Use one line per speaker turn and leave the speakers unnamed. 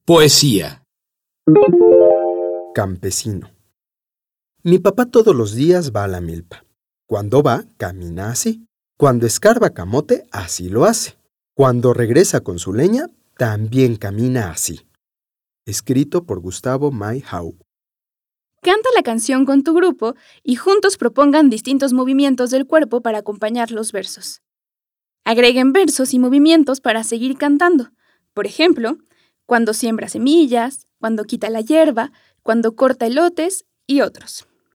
Poesía.
Campesino. Mi papá todos los días va a la milpa. Cuando va, camina así. Cuando escarba camote, así lo hace. Cuando regresa con su leña, también camina así. Escrito por Gustavo May Hau.
Canta la canción con tu grupo y juntos propongan distintos movimientos del cuerpo para acompañar los versos. Agreguen versos y movimientos para seguir cantando. Por ejemplo, cuando siembra semillas, cuando quita la hierba, cuando corta elotes y otros.